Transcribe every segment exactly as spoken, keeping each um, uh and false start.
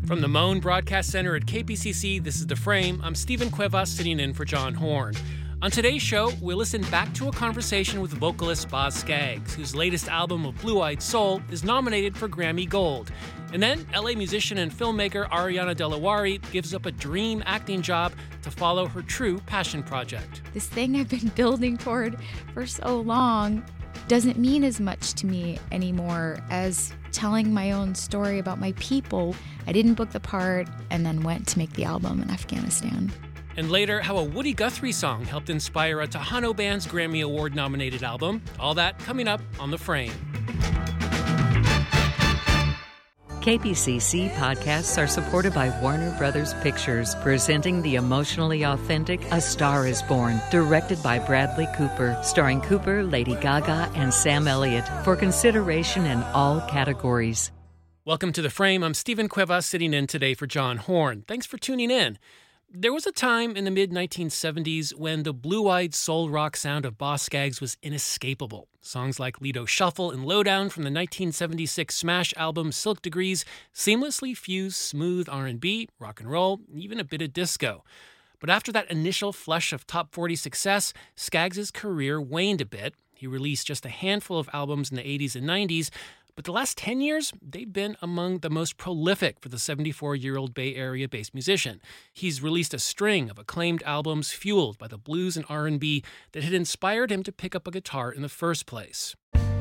From the Moan Broadcast Center at K P C C, this is The Frame. I'm Stephen Cuevas, sitting in for John Horn. On today's show, we'll listen back to a conversation with vocalist Boz Scaggs, whose latest album of Blue-Eyed Soul is nominated for Grammy Gold. And then L A musician and filmmaker Ariana DeLaWari gives up a dream acting job to follow her true passion project. This thing I've been building toward for so long doesn't mean as much to me anymore as telling my own story about my people. I didn't book the part and then went to make the album in Afghanistan. And later, how a Woody Guthrie song helped inspire a Tejano band's Grammy Award-nominated album. All that coming up on The Frame. K P C C podcasts are supported by Warner Brothers Pictures, presenting the emotionally authentic A Star is Born, directed by Bradley Cooper, starring Cooper, Lady Gaga, and Sam Elliott, for consideration in all categories. Welcome to The Frame. I'm Stephen Cuevas, sitting in today for John Horn. Thanks for tuning in. There was a time in the mid nineteen seventies when the blue-eyed soul rock sound of Boz Scaggs was inescapable. Songs like Lido Shuffle and Lowdown from the nineteen seventy-six smash album Silk Degrees seamlessly fused smooth R and B, rock and roll, and even a bit of disco. But after that initial flush of top forty success, Scaggs' career waned a bit. He released just a handful of albums in the eighties and nineties, but the last ten years, they've been among the most prolific for the seventy-four-year-old Bay Area-based musician. He's released a string of acclaimed albums fueled by the blues and R and B that had inspired him to pick up a guitar in the first place.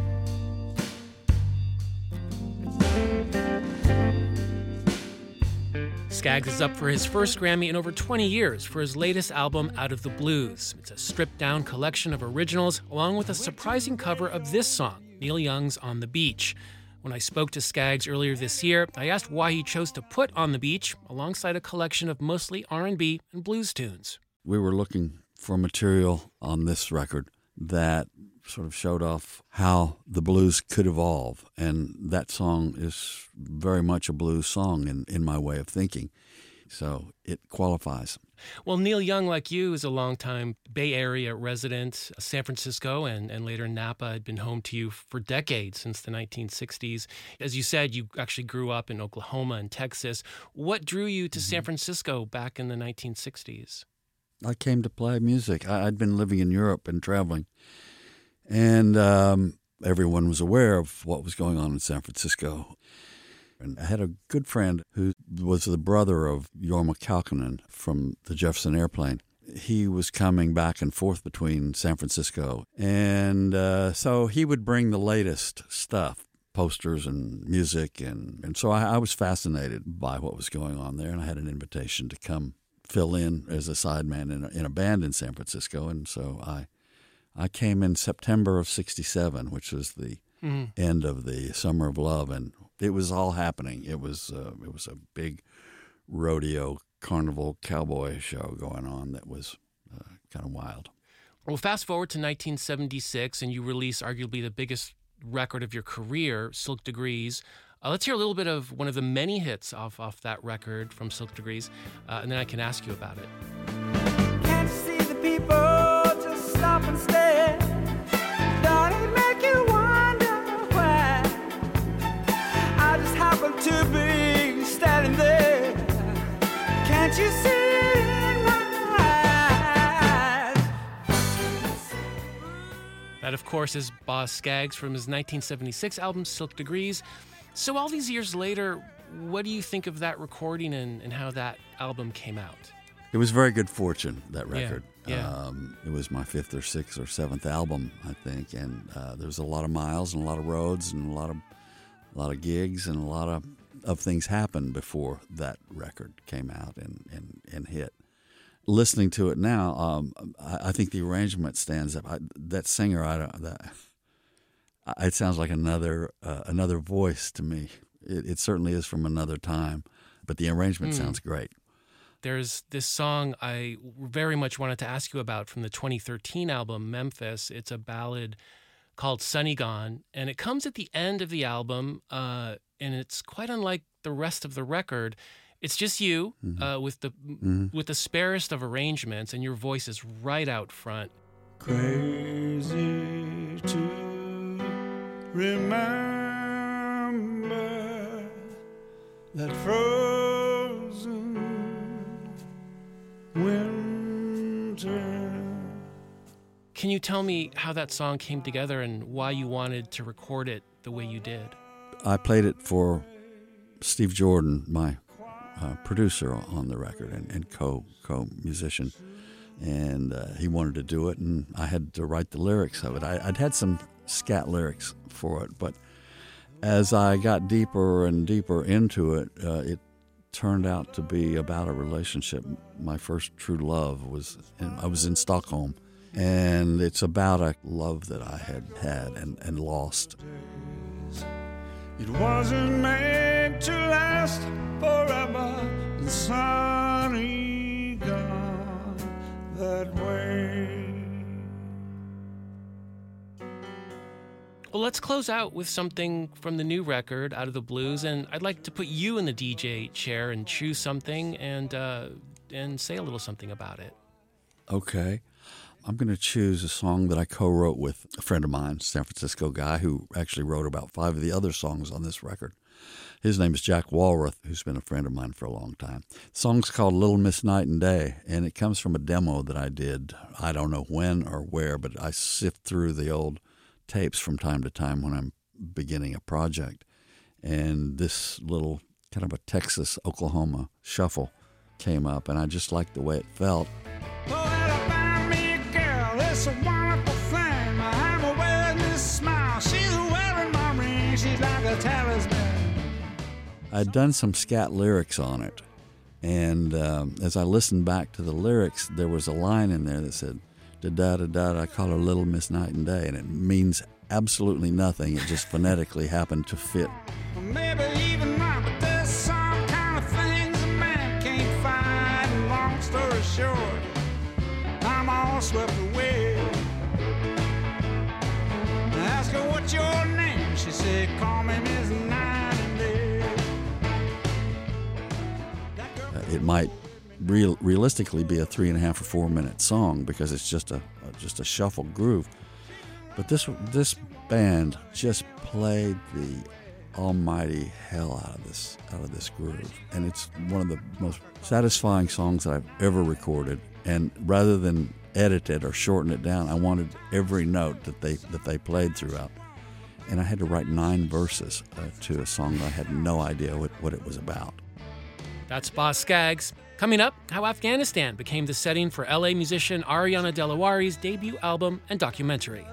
Scaggs is up for his first Grammy in over twenty years for his latest album, Out of the Blues. It's a stripped-down collection of originals, along with a surprising cover of this song, Neil Young's On the Beach. When I spoke to Scaggs earlier this year, I asked why he chose to put On the Beach alongside a collection of mostly R and B and blues tunes. We were looking for material on this record that sort of showed off how the blues could evolve, and that song is very much a blues song in, in my way of thinking, so it qualifies. Well, Neil Young, like you, is a longtime Bay Area resident. San Francisco and, and later Napa had been home to you for decades, since the nineteen sixties. As you said, you actually grew up in Oklahoma and Texas. What drew you to mm-hmm. San Francisco back in the nineteen sixties? I came to play music. I, I'd been living in Europe and traveling, and um, everyone was aware of what was going on in San Francisco. And I had a good friend who was the brother of Jorma Kaukonen from the Jefferson Airplane. He was coming back and forth between San Francisco, and uh, so he would bring the latest stuff, posters and music, and, and so I, I was fascinated by what was going on there, and I had an invitation to come fill in as a sideman in a, in a band in San Francisco, and so I I came in September of sixty-seven, which was the mm-hmm. end of the Summer of Love, and it was all happening. It was uh, it was a big rodeo, carnival, cowboy show going on that was uh, kind of wild. Well, fast forward to nineteen seventy-six, and you release arguably the biggest record of your career, Silk Degrees. Uh, let's hear a little bit of one of the many hits off, off that record from Silk Degrees, uh, and then I can ask you about it. Can't you see the people just stop and stare? Don't it make you wonder why? I just happen to be standing there. Can't you see it in my eyes? That, of course, is Boz Scaggs from his nineteen seventy-six album, Silk Degrees. So all these years later, what do you think of that recording and, and how that album came out? It was very good fortune, that record. Yeah, yeah. Um, it was my fifth or sixth or seventh album, I think, and uh, there was a lot of miles and a lot of roads and a lot of a lot of gigs and a lot of, of things happened before that record came out and, and, and hit. Listening to it now, um, I, I think the arrangement stands up. I, that singer, I don't. That, it sounds like another uh, another voice to me. It, it certainly is from another time, but the arrangement mm. sounds great. There's this song I very much wanted to ask you about from the twenty thirteen album, Memphis. It's a ballad called Sunny Gone, and it comes at the end of the album, uh, and it's quite unlike the rest of the record. It's just you mm-hmm. uh, with the mm-hmm. with the sparest of arrangements, and your voice is right out front. Crazy to remember that frozen Can you tell me how that song came together and why you wanted to record it the way you did? I played it for Steve Jordan, my uh, producer on the record and, and co co musician, and uh, he wanted to do it, and I had to write the lyrics of it. I, I'd had some scat lyrics for it, but as I got deeper and deeper into it, uh, it turned out to be about a relationship. My first true love was in, I was in Stockholm, and it's about a love that I had had and, and lost. It wasn't meant to last forever, and sunny gone that way. Well, let's close out with something from the new record, Out of the Blues, and I'd like to put you in the D J chair and choose something and uh, and say a little something about it. Okay. I'm going to choose a song that I co-wrote with a friend of mine, San Francisco guy, who actually wrote about five of the other songs on this record. His name is Jack Walrath, who's been a friend of mine for a long time. The song's called Little Miss Night and Day, and it comes from a demo that I did, I don't know when or where, but I sift through the old tapes from time to time when I'm beginning a project. And this little kind of a Texas, Oklahoma shuffle came up, and I just liked the way it felt. It's a wonderful thing. I'm wearing this smile. She's wearing my ring. She's like a talisman. I'd done some scat lyrics on it, and um, as I listened back to the lyrics, there was a line in there that said, da-da-da-da, I call her Little Miss Night and Day, and it means absolutely nothing. It just phonetically happened to fit. Maybe even not, but there's some kind of things a man can't find. And long story short, I'm all swept away. I asked her, what's your name? She said, call me Miss Night and Day. Uh, it might real, realistically be a three and a half or four minute song because it's just a, a just a shuffle groove. But this this band just played the almighty hell out of this out of this groove, and it's one of the most satisfying songs that I've ever recorded. And rather than edit it or shorten it down, I wanted every note that they that they played throughout. And I had to write nine verses uh, to a song that I had no idea what, what it was about. That's Boz Scaggs. Coming up, how Afghanistan became the setting for L A musician Ariana DeLaWarry's debut album and documentary.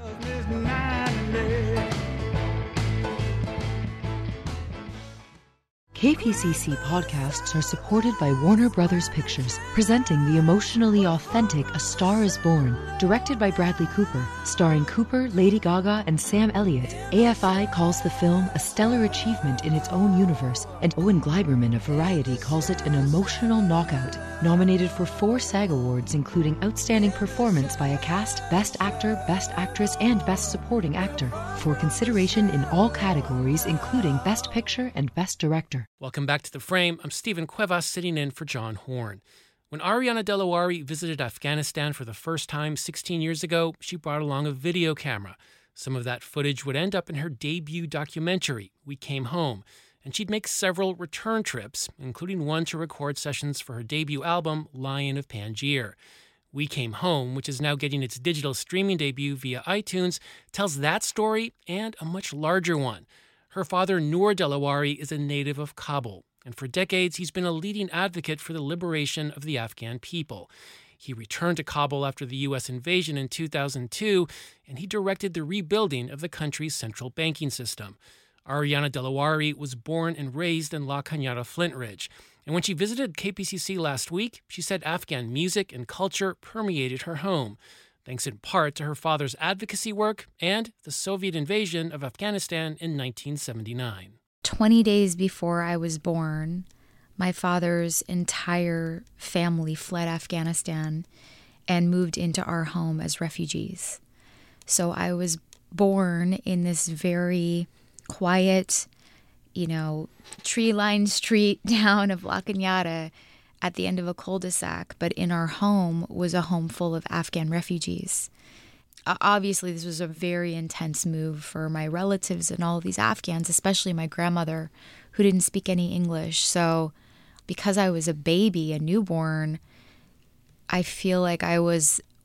K P C C podcasts are supported by Warner Brothers Pictures, presenting the emotionally authentic A Star is Born, directed by Bradley Cooper, starring Cooper, Lady Gaga, and Sam Elliott. A F I calls the film a stellar achievement in its own universe, and Owen Gleiberman of Variety calls it an emotional knockout. Nominated for four SAG Awards, including Outstanding Performance by a Cast, Best Actor, Best Actress, and Best Supporting Actor, for consideration in all categories, including Best Picture and Best Director. Welcome back to The Frame. I'm Stephen Cuevas, sitting in for John Horn. When Ariana DeLaWarry visited Afghanistan for the first time sixteen years ago, she brought along a video camera. Some of that footage would end up in her debut documentary, We Came Home, and she'd make several return trips, including one to record sessions for her debut album, Lion of Panjir. We Came Home, which is now getting its digital streaming debut via iTunes, tells that story and a much larger one. Her father, Noor DeLaWarry, is a native of Kabul, and for decades he's been a leading advocate for the liberation of the Afghan people. He returned to Kabul after the U S invasion in two thousand two, and he directed the rebuilding of the country's central banking system. Ariana DeLaWarry was born and raised in La Cañada Flint Ridge, and when she visited K P C C last week, she said Afghan music and culture permeated her home, thanks in part to her father's advocacy work and the Soviet invasion of Afghanistan in nineteen seventy-nine. twenty days before I was born, my father's entire family fled Afghanistan and moved into our home as refugees. So I was born in this very quiet, you know, tree-lined street down of La Cañada at the end of a cul-de-sac, but in our home was a home full of Afghan refugees. Uh, obviously, this was a very intense move for my relatives and all of these Afghans, especially my grandmother, who didn't speak any English. So because I was a baby, a newborn, I feel like I was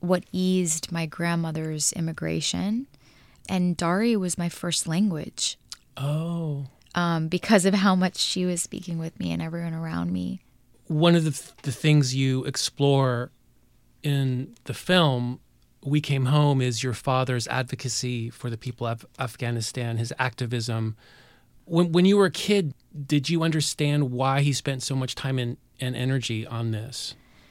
what eased my grandmother's immigration. And Dari was my first language. Oh. Um, because of how much she was speaking with me and everyone around me. One of the, th- the things you explore in the film, We Came Home, is your father's advocacy for the people of Afghanistan, his activism. When when you were a kid, did you understand why he spent so much time and, and energy on this?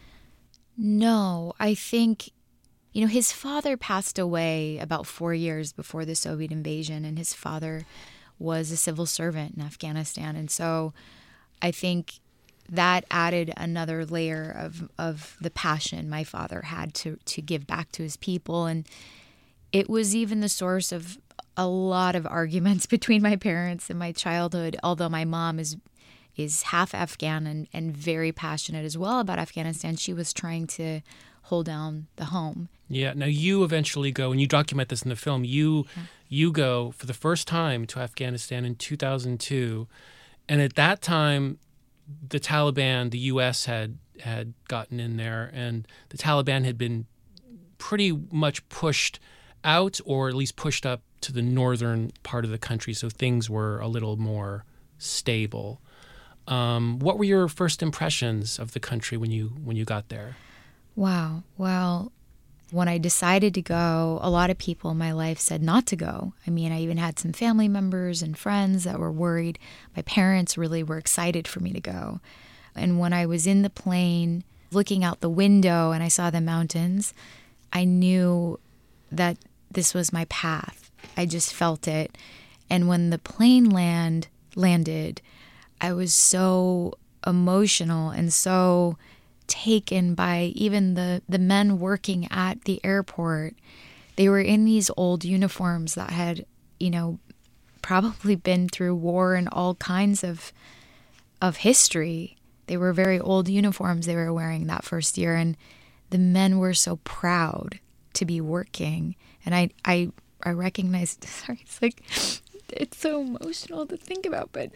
No, I think, you know, his father passed away about four years before the Soviet invasion, and his father was a civil servant in Afghanistan. And so I think that added another layer of, of the passion my father had to, to give back to his people. And it was even the source of a lot of arguments between my parents in my childhood, although my mom is is half Afghan and, and very passionate as well about Afghanistan. She was trying to hold down the home. Yeah. Now you eventually go, and you document this in the film, you Yeah. you go for the first time to Afghanistan in two thousand two. And at that time, the Taliban, the U S had had gotten in there, and the Taliban had been pretty much pushed out, or at least pushed up to the northern part of the country, so things were a little more stable. Um, what were your first impressions of the country when you when you got there? Wow. Well, when I decided to go, a lot of people in my life said not to go. I mean, I even had some family members and friends that were worried. My parents really were excited for me to go. And when I was in the plane, looking out the window and I saw the mountains, I knew that this was my path. I just felt it. And when the plane land landed, I was so emotional and so taken by even the, the men working at the airport. They were in these old uniforms that had, you know, probably been through war and all kinds of of history. They were very old uniforms they were wearing that first year, and the men were so proud to be working. And I I I recognized, sorry, it's like, it's so emotional to think about, but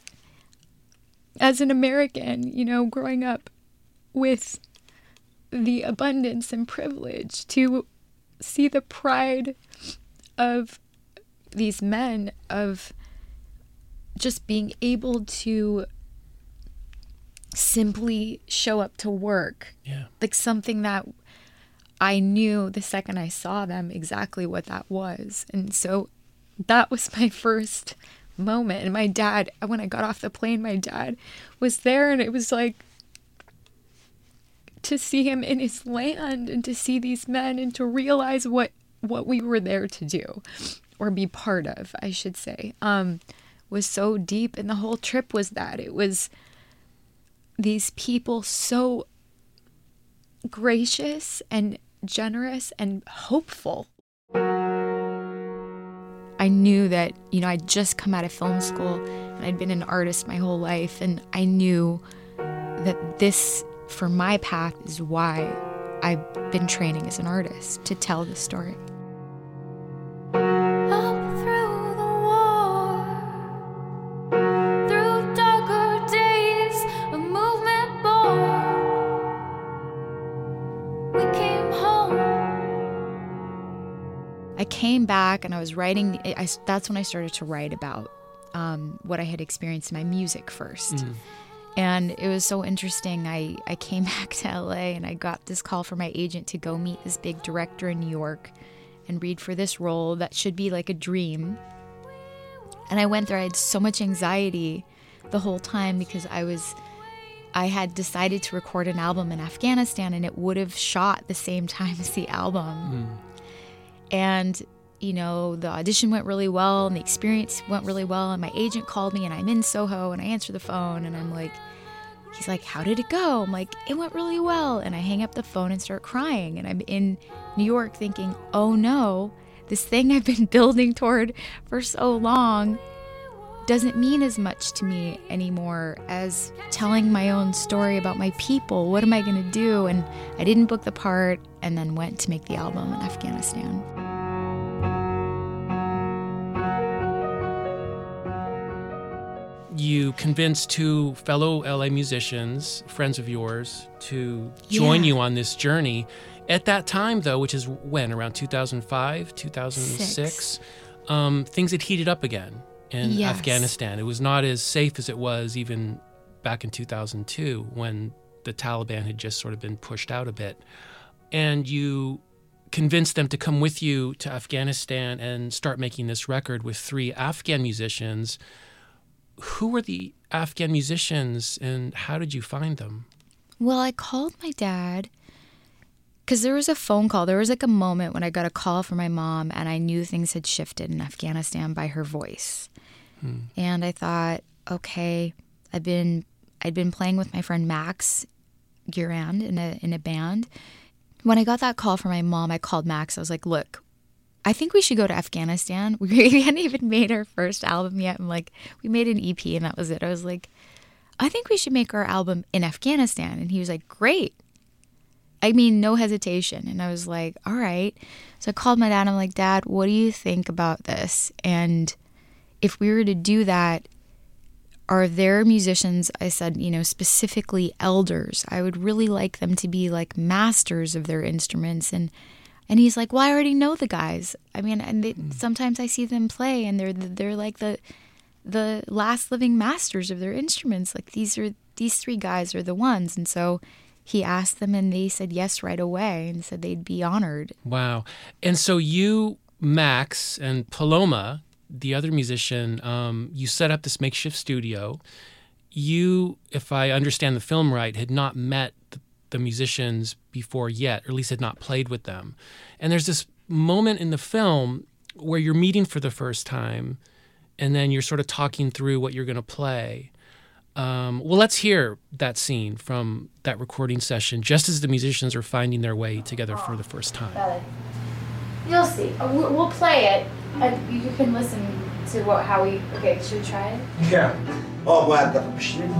as an American, you know, growing up with the abundance and privilege to see the pride of these men, of just being able to simply show up to work. Yeah. Like something that I knew the second I saw them exactly what that was. And so that was my first moment. And my dad, when I got off the plane, my dad was there, and it was like to see him in his land and to see these men and to realize what what we were there to do, or be part of, I should say, um, was so deep. And the whole trip was that. It was these people so gracious and generous and hopeful. I knew that, you know, I'd just come out of film school and I'd been an artist my whole life, and I knew that this, for my path, is why I've been training as an artist, to tell the story. Up through the war, through darker days, a movement born. We came home. I came back and I was writing. I, that's when I started to write about um, what I had experienced in my music first. Mm. And it was so interesting. I, I came back to L A and I got this call from my agent to go meet this big director in New York and read for this role that should be like a dream. And I went there. I had so much anxiety the whole time because I was, I had decided to record an album in Afghanistan, and it would have shot the same time as the album. Mm. And, you know, the audition went really well and the experience went really well. And my agent called me and I'm in Soho and I answer the phone and I'm like, he's like, how did it go? I'm like, it went really well. And I hang up the phone and start crying. And I'm in New York thinking, oh no, this thing I've been building toward for so long doesn't mean as much to me anymore as telling my own story about my people. What am I going to do? And I didn't book the part, and then went to make the album in Afghanistan. You convinced two fellow L A musicians, friends of yours, to join Yeah. you on this journey. At that time, though, which is when, around two thousand five, two thousand six, um, things had heated up again in Yes. Afghanistan. It was not as safe as it was even back in two thousand two when the Taliban had just sort of been pushed out a bit. And you convinced them to come with you to Afghanistan and start making this record with three Afghan musicians. Who were the Afghan musicians and how did you find them? Well, I called my dad because there was a phone call. There was like a moment when I got a call from my mom and I knew things had shifted in Afghanistan by her voice. Hmm. And I thought, okay, I've been I'd been playing with my friend Max Durand in a in a band. When I got that call from my mom, I called Max. I was like, look, I think we should go to Afghanistan. We hadn't even made our first album yet. I'm like, we made an E P and that was it. I was like, I think we should make our album in Afghanistan. And he was like, great. I mean, no hesitation. And I was like, all right. So I called my dad. I'm like, Dad, what do you think about this? And if we were to do that, are there musicians, I said, you know, specifically elders? I would really like them to be like masters of their instruments. And and he's like, well, I already know the guys. I mean, and they, mm. sometimes I see them play and they're they're like the the last living masters of their instruments. Like these are these three guys are the ones. And so he asked them and they said yes right away and said they'd be honored. Wow. And so you, Max, and Paloma, the other musician, um, you set up this makeshift studio. You, if I understand the film right, had not met the, the musicians before yet, or at least had not played with them. And there's this moment in the film where you're meeting for the first time and then you're sort of talking through what you're going to play. Um, well, let's hear that scene from that recording session, just as the musicians are finding their way together for the first time. You'll see. We'll play it, and you can listen to what how we. Okay, should we try it? Yeah. Oh, well, the machine.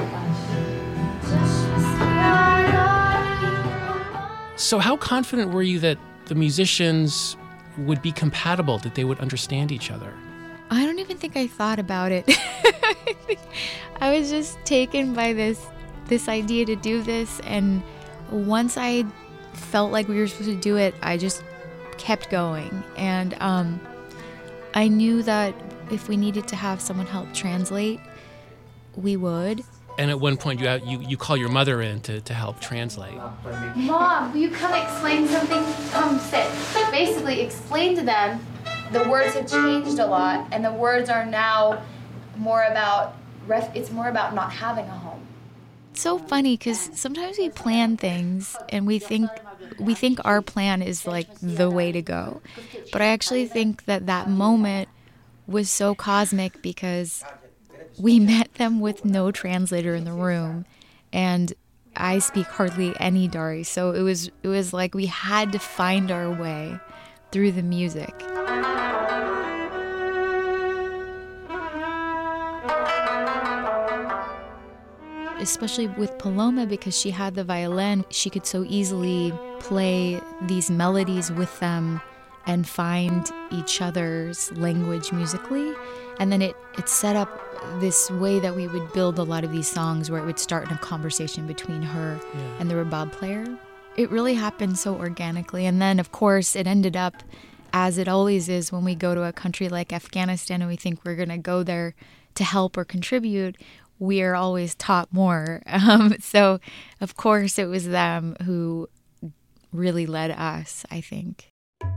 So, how confident were you that the musicians would be compatible, that they would understand each other? I don't even think I thought about it. I was just taken by this this idea to do this, and once I felt like we were supposed to do it, I just kept going. And um, I knew that if we needed to have someone help translate, we would. And at one point, you you, you call your mother in to, to help translate. Mom, will you come explain something? Come sit. Basically, explain to them the words have changed a lot, and the words are now more about, ref- it's more about not having a home. It's so funny because sometimes we plan things and we think we think our plan is like the way to go. But I actually think that that moment was so cosmic because we met them with no translator in the room, and I speak hardly any Dari, so it was it was like we had to find our way through the music. Especially with Paloma, because she had the violin, she could so easily play these melodies with them and find each other's language musically. And then it, it set up this way that we would build a lot of these songs where it would start in a conversation between her yeah. and the rebab player. It really happened so organically. And then, of course, it ended up, as it always is when we go to a country like Afghanistan and we think we're going to go there to help or contribute, we are always taught more. Um, so, of course, it was them who really led us, I think.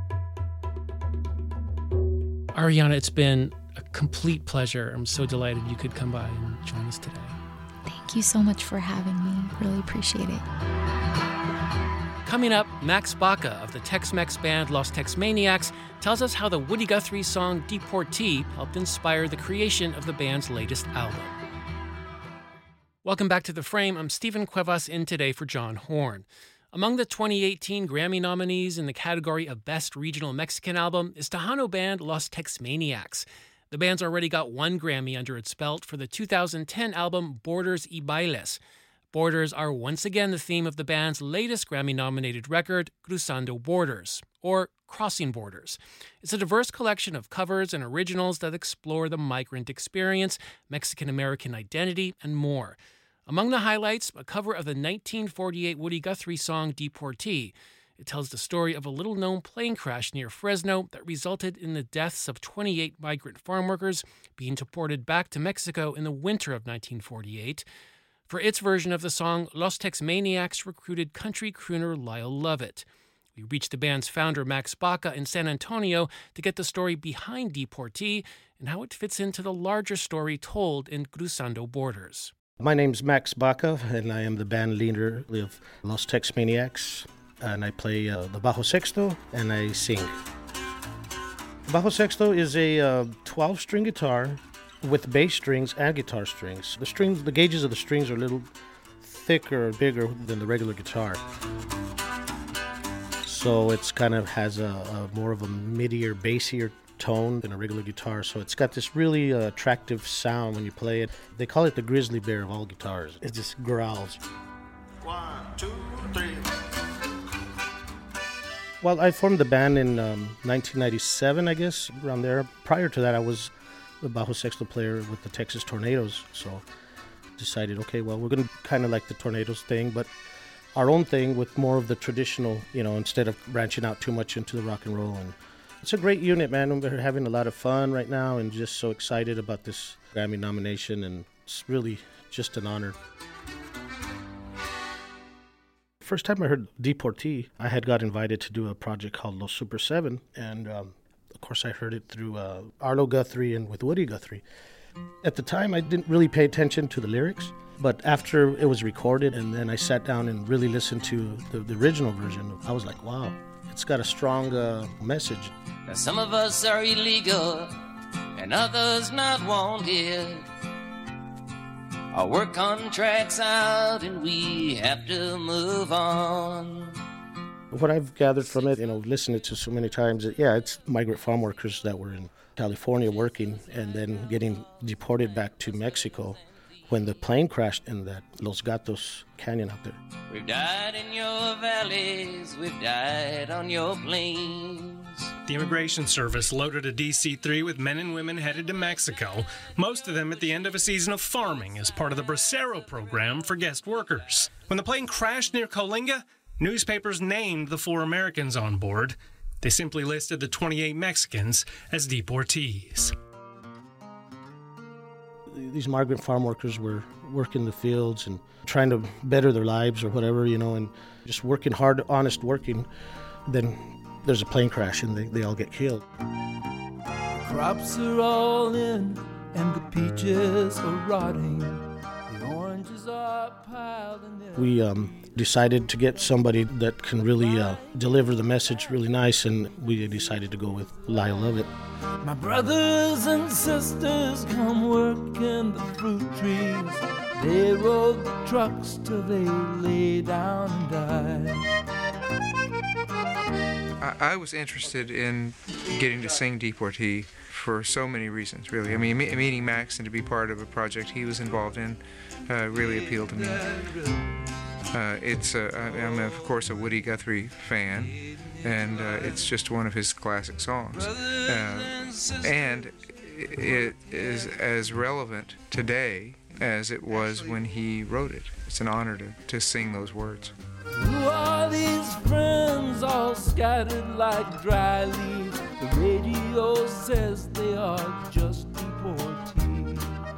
Ariana, it's been a complete pleasure. I'm so delighted you could come by and join us today. Thank you so much for having me. Really appreciate it. Coming up, Max Baca of the Tex-Mex band Los Tex-Maniacs tells us how the Woody Guthrie song Deportee helped inspire the creation of the band's latest album. Welcome back to The Frame. I'm Stephen Cuevas, in today for John Horn. Among the twenty eighteen Grammy nominees in the category of Best Regional Mexican Album is Tejano band Los Tex-Maniacs. The band's already got one Grammy under its belt for the two thousand ten album Borders y Bailes. Borders are once again the theme of the band's latest Grammy-nominated record, Cruzando Borders, or Crossing Borders. It's a diverse collection of covers and originals that explore the migrant experience, Mexican-American identity, and more. Among the highlights, a cover of the nineteen forty-eight Woody Guthrie song Deportee. It tells the story of a little-known plane crash near Fresno that resulted in the deaths of twenty-eight migrant farm workers being deported back to Mexico in the winter of nineteen forty-eight. For its version of the song, Los Tex Maniacs recruited country crooner Lyle Lovett. We reached the band's founder, Max Baca, in San Antonio to get the story behind Deportee and how it fits into the larger story told in Cruzando Borders. My name's Max Baca, and I am the band leader of Los Tex Maniacs, and I play uh, the bajo sexto, and I sing. Bajo sexto is a uh, twelve-string guitar with bass strings and guitar strings. The strings, the gauges of the strings are a little thicker or bigger than the regular guitar. So it's kind of has a, a more of a midier, bassier tone than a regular guitar. So it's got this really uh, attractive sound when you play it. They call it the grizzly bear of all guitars. It just growls. One, two, three. Well, I formed the band in um, nineteen ninety-seven, I guess, around there. Prior to that, I was the bajo sexto player with the Texas Tornadoes. So decided, okay, well, we're going to kind of like the Tornadoes thing, but our own thing with more of the traditional, you know, instead of branching out too much into the rock and roll. And it's a great unit, man. We're having a lot of fun right now and just so excited about this Grammy nomination, and it's really just an honor. First time I heard Deportee, I had got invited to do a project called Los Super Seven, and um, of course I heard it through uh, Arlo Guthrie and with Woody Guthrie. At the time, I didn't really pay attention to the lyrics, but after it was recorded and then I sat down and really listened to the, the original version, I was like, wow, it's got a strong uh, message. Now some of us are illegal and others not wanted. Our work contract's out and we have to move on. What I've gathered from it, you know, listened to so many times, yeah, it's migrant farm workers that were in California working and then getting deported back to Mexico when the plane crashed in that Los Gatos Canyon out there. We've died in your valleys, we've died on your plains. The Immigration Service loaded a D C three with men and women headed to Mexico, most of them at the end of a season of farming as part of the Bracero program for guest workers. When the plane crashed near Coalinga, newspapers named the four Americans on board. They simply listed the twenty-eight Mexicans as deportees. These migrant farm workers were working the fields and trying to better their lives or whatever, you know, and just working hard, honest working. Then there's a plane crash and they, they all get killed. Crops are all in and the peaches are rotting. The oranges are piled in there. We um, decided to get somebody that can really uh, deliver the message really nice, and we decided to go with Lyle Lovett. My brothers and sisters come work in the fruit trees. They rode the trucks till they lay down and died. I, I was interested in getting to sing Deportee for so many reasons, really. I mean, me- meeting Max and to be part of a project he was involved in uh, really appealed to me. Uh, it's uh, I'm, of course, a Woody Guthrie fan, and uh, it's just one of his classic songs. Uh, and it is as relevant today as it was when he wrote it. It's an honor to, to sing those words. Who are these friends all scattered like dry leaves? The radio says they are just deportees.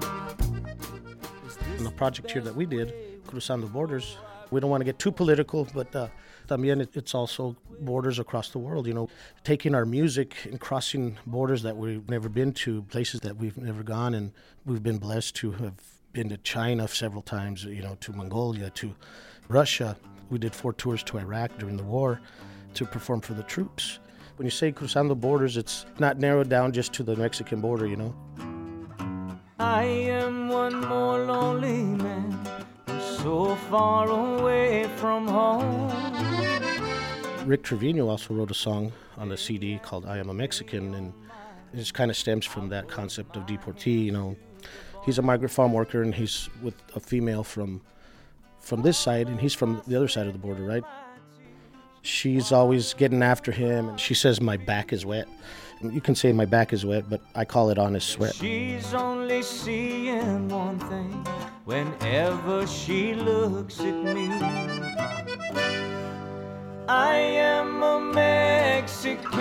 In the project here that we did, Cruzando Borders, we don't want to get too political, but uh, también it's also borders across the world, you know, taking our music and crossing borders that we've never been to, places that we've never gone, and we've been blessed to have been to China several times, you know, to Mongolia, to Russia. We did four tours to Iraq during the war to perform for the troops. When you say Cruzando Borders, it's not narrowed down just to the Mexican border, you know. I am one more lonely man, so far away from home. Rick Trevino also wrote a song on the C D called I Am a Mexican, and it just kind of stems from that concept of deportee, you know. He's a migrant farm worker, and he's with a female from from this side, and he's from the other side of the border, right? She's always getting after him, and she says, my back is wet. And you can say my back is wet, but I call it honest sweat. She's only seeing one thing whenever she looks at me. I am a Mexican,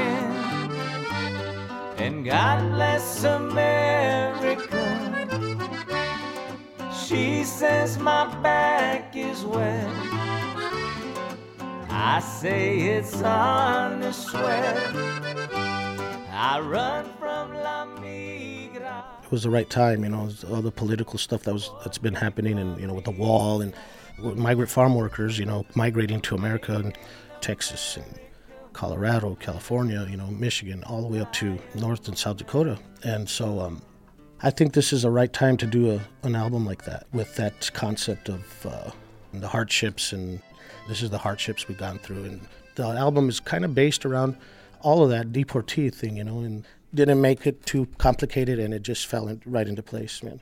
and God bless America. She says my back is wet, I say it's on the sweat. I run from La Migra. It was the right time, you know, all the political stuff that was that's been happening, and you know, with the wall and migrant farm workers, you know, migrating to America and Texas and Colorado, California, you know, Michigan, all the way up to North and South Dakota. And so um, I think this is the right time to do a, an album like that, with that concept of uh, the hardships, and this is the hardships we've gone through. And the album is kind of based around all of that deportee thing, you know, and didn't make it too complicated, and it just fell in, right into place, man.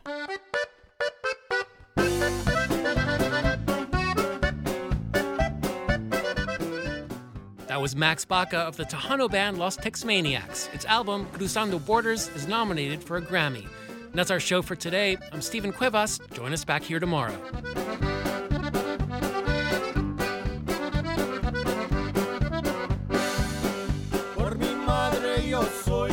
That was Max Baca of the Tejano band Los Tex-Maniacs. Its album, Cruzando Borders, is nominated for a Grammy. And that's our show for today. I'm Stephen Cuevas. Join us back here tomorrow. Por mi madre yo soy